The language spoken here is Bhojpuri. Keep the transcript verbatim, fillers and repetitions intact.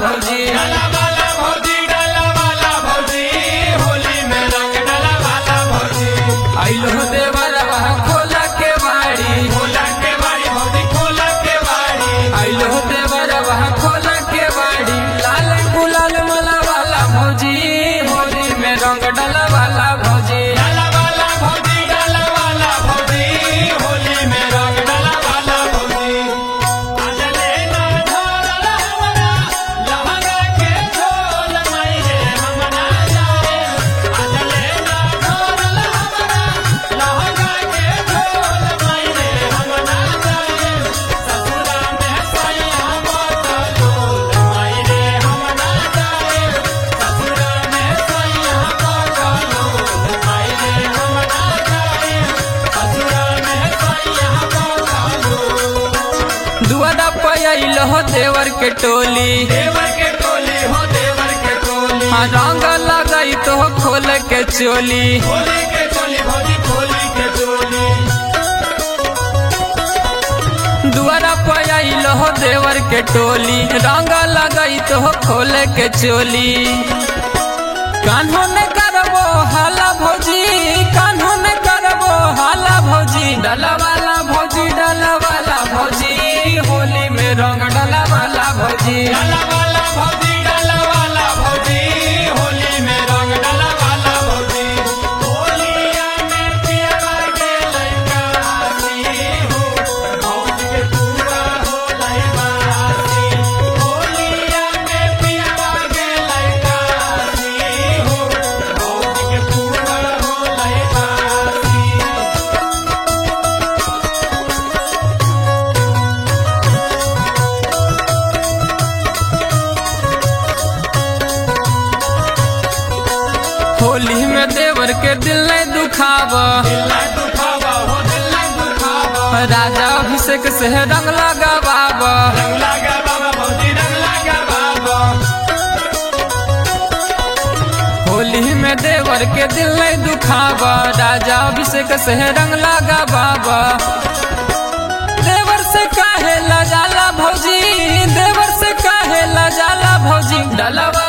भौजी डाला वाला भौजी डाला वाला भौजी होली में रंग डाला वाला भौजी आइलो देवरवा खोला के बाड़ी खोला के बाड़ी भौजी खोला के बाड़ी आइलो देवरवा खोला के बाड़ी लाल गुलाल मला वाला भौजी होली में रंग डाला वाला भौजी डाला वाला भौजी डाला वाला भौजी होली में रंग डाला वाला भौजी आज लेना धरल हमरा लहंगा के झोल माई रे हम ना जाए आज लेना धरल हमरा लहंगा के झोल माई रे हम ना जाए ससुरा में सैया बकलोल माई रे हम ना जाए ससुरा में सैया बकलोल माई रे हम ना जाए ससुरा में सैया बकलोल दुआरा पे आइलो देवर के टोली देवर के टोली हो देवर के टोली हाँ रंग लगाई तो खोल के चोली खोली के चोली भौजी खोली के चोली दुआरा पे आइलो देवर के टोली रंग लगाई तो खोल के चोली कान्हों में करबो हाला भौजी कान्हों में करबो हाला भौजी डाला वाला भौजी डाला वाला भौजी होली में रंग डाला वाला भौजी डाला वाला भौजी डाला वाला भौजी होली में रंग डाला वाला भौजी होलिया में पियवा के लइका आसी हो भौजी के पूरा हो लइबासी होलिया में पियवा के लइका आसी हो भौजी के पूरा हो लइबासी होली में देवर के दिल नहीं दुखाव दिल्ला दुखावा हो दिल्ला दुखावा राजा अभिषेक से रंग लगावाब रंग लागा बाबा भौजी रंग लागा बाबा होली में देवर के दिल नहीं दुखाव राजा अभिषेक से रंग लगावाब देवर से काहे ला जाला भौजी देवर से काहे ला जाला भौजी डाला